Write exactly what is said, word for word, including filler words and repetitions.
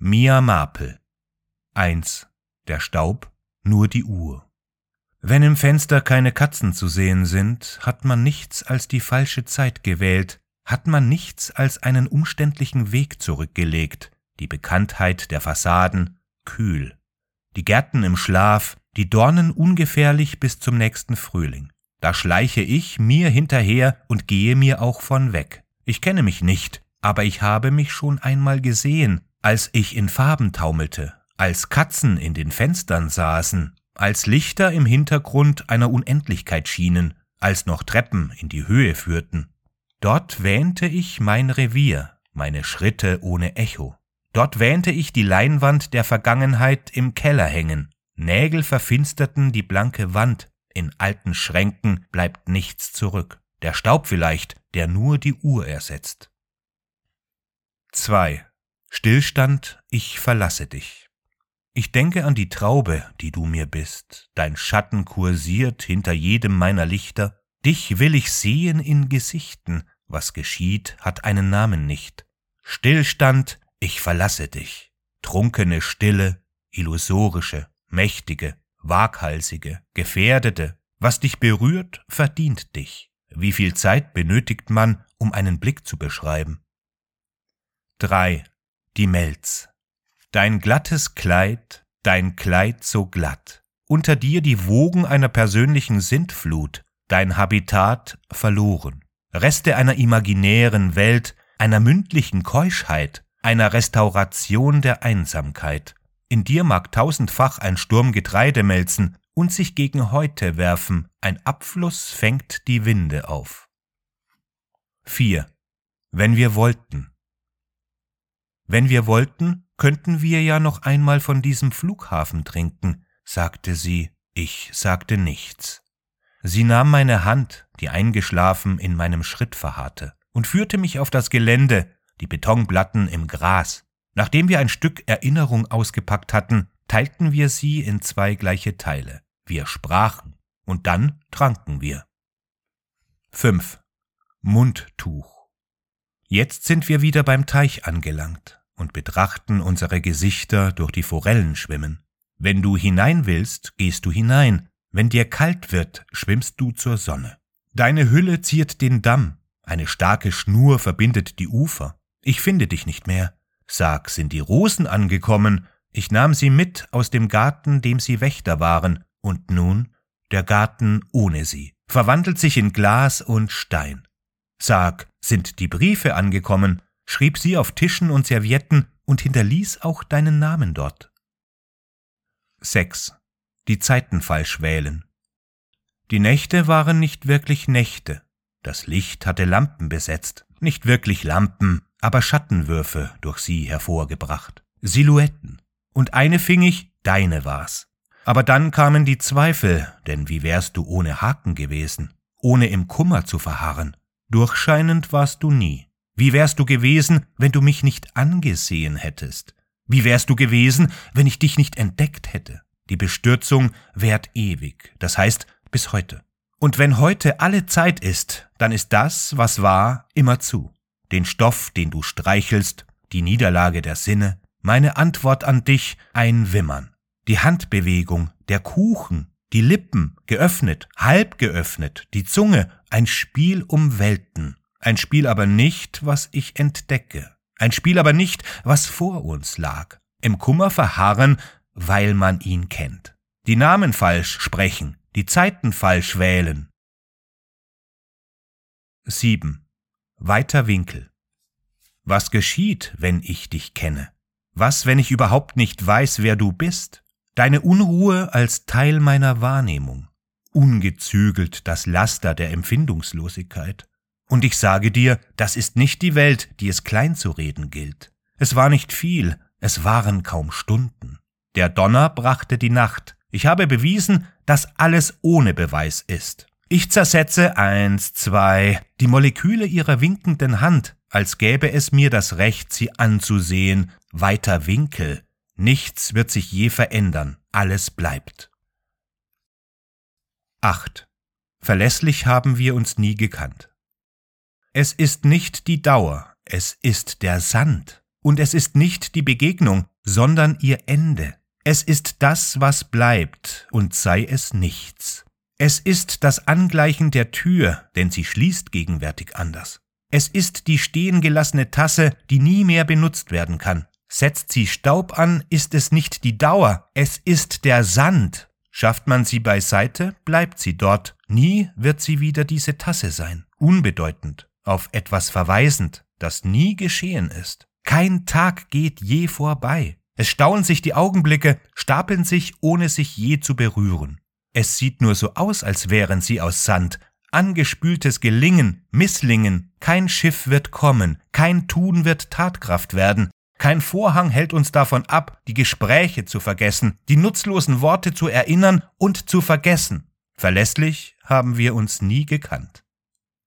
Mia Marple. eins. Der Staub, nur die Uhr. Wenn im Fenster keine Katzen zu sehen sind, hat man nichts als die falsche Zeit gewählt, hat man nichts als einen umständlichen Weg zurückgelegt, die Bekanntheit der Fassaden, kühl. Die Gärten im Schlaf, die Dornen ungefährlich bis zum nächsten Frühling. Da schleiche ich mir hinterher und gehe mir auch von weg. Ich kenne mich nicht, aber ich habe mich schon einmal gesehen, als ich in Farben taumelte, als Katzen in den Fenstern saßen, als Lichter im Hintergrund einer Unendlichkeit schienen, als noch Treppen in die Höhe führten. Dort wähnte ich mein Revier, meine Schritte ohne Echo. Dort wähnte ich die Leinwand der Vergangenheit im Keller hängen. Nägel verfinsterten die blanke Wand, in alten Schränken bleibt nichts zurück. Der Staub vielleicht, der nur die Uhr ersetzt. zwei. Stillstand, ich verlasse dich. Ich denke an die Traube, die du mir bist. Dein Schatten kursiert hinter jedem meiner Lichter. Dich will ich sehen in Gesichten. Was geschieht, hat einen Namen nicht. Stillstand, ich verlasse dich. Trunkene Stille, illusorische, mächtige, waghalsige, gefährdete. Was dich berührt, verdient dich. Wie viel Zeit benötigt man, um einen Blick zu beschreiben? drei. Die Melz. Dein glattes Kleid, dein Kleid so glatt. Unter dir die Wogen einer persönlichen Sintflut, dein Habitat verloren. Reste einer imaginären Welt, einer mündlichen Keuschheit, einer Restauration der Einsamkeit. In dir mag tausendfach ein Sturm Getreide melzen und sich gegen heute werfen, ein Abfluss fängt die Winde auf. vier. Wenn wir wollten. Wenn wir wollten, könnten wir ja noch einmal von diesem Flughafen trinken, sagte sie, ich sagte nichts. Sie nahm meine Hand, die eingeschlafen in meinem Schritt verharrte, und führte mich auf das Gelände, die Betonplatten im Gras. Nachdem wir ein Stück Erinnerung ausgepackt hatten, teilten wir sie in zwei gleiche Teile. Wir sprachen, und dann tranken wir. fünf. Mundtuch. Jetzt sind wir wieder beim Teich angelangt und betrachten unsere Gesichter durch die Forellen schwimmen. Wenn du hinein willst, gehst du hinein. Wenn dir kalt wird, schwimmst du zur Sonne. Deine Hülle ziert den Damm. Eine starke Schnur verbindet die Ufer. Ich finde dich nicht mehr. Sag, sind die Rosen angekommen? Ich nahm sie mit aus dem Garten, dem sie Wächter waren. Und nun der Garten ohne sie, verwandelt sich in Glas und Stein. Sag, sind die Briefe angekommen? Schrieb sie auf Tischen und Servietten und hinterließ auch deinen Namen dort. sechs. Die Zeiten falsch wählen. Die Nächte waren nicht wirklich Nächte. Das Licht hatte Lampen besetzt. Nicht wirklich Lampen, aber Schattenwürfe durch sie hervorgebracht. Silhouetten. Und eine fing ich, deine war's. Aber dann kamen die Zweifel, denn wie wärst du ohne Haken gewesen, ohne im Kummer zu verharren? Durchscheinend warst du nie. Wie wärst du gewesen, wenn du mich nicht angesehen hättest? Wie wärst du gewesen, wenn ich dich nicht entdeckt hätte? Die Bestürzung währt ewig, das heißt bis heute. Und wenn heute alle Zeit ist, dann ist das, was war, immer zu. Den Stoff, den du streichelst, die Niederlage der Sinne, meine Antwort an dich, ein Wimmern. Die Handbewegung, der Kuchen, die Lippen, geöffnet, halb geöffnet, die Zunge, ein Spiel um Welten. Ein Spiel aber nicht, was ich entdecke. Ein Spiel aber nicht, was vor uns lag. Im Kummer verharren, weil man ihn kennt. Die Namen falsch sprechen, die Zeiten falsch wählen. sieben. Weiter Winkel. Was geschieht, wenn ich dich kenne? Was, wenn ich überhaupt nicht weiß, wer du bist? Deine Unruhe als Teil meiner Wahrnehmung. Ungezügelt das Laster der Empfindungslosigkeit. Und ich sage dir, das ist nicht die Welt, die es klein zu reden gilt. Es war nicht viel, es waren kaum Stunden. Der Donner brachte die Nacht. Ich habe bewiesen, dass alles ohne Beweis ist. Ich zersetze eins, zwei, die Moleküle ihrer winkenden Hand, als gäbe es mir das Recht, sie anzusehen. Weiter Winkel. Nichts wird sich je verändern, alles bleibt. acht. Verlässlich haben wir uns nie gekannt. Es ist nicht die Dauer, es ist der Sand. und es ist nicht die Begegnung, sondern ihr Ende. Es ist das, was bleibt, und sei es nichts. Es ist das Angleichen der Tür, denn sie schließt gegenwärtig anders. Es ist die stehen gelassene Tasse, die nie mehr benutzt werden kann. Setzt sie Staub an, ist es nicht die Dauer, es ist der Sand. Schafft man sie beiseite, bleibt sie dort. Nie wird sie wieder diese Tasse sein. Unbedeutend, auf etwas verweisend, das nie geschehen ist. Kein Tag geht je vorbei. Es stauen sich die Augenblicke, stapeln sich, ohne sich je zu berühren. Es sieht nur so aus, als wären sie aus Sand. Angespültes Gelingen, Misslingen, kein Schiff wird kommen, kein Tun wird Tatkraft werden. Kein Vorhang hält uns davon ab, die Gespräche zu vergessen, die nutzlosen Worte zu erinnern und zu vergessen. Verlässlich haben wir uns nie gekannt.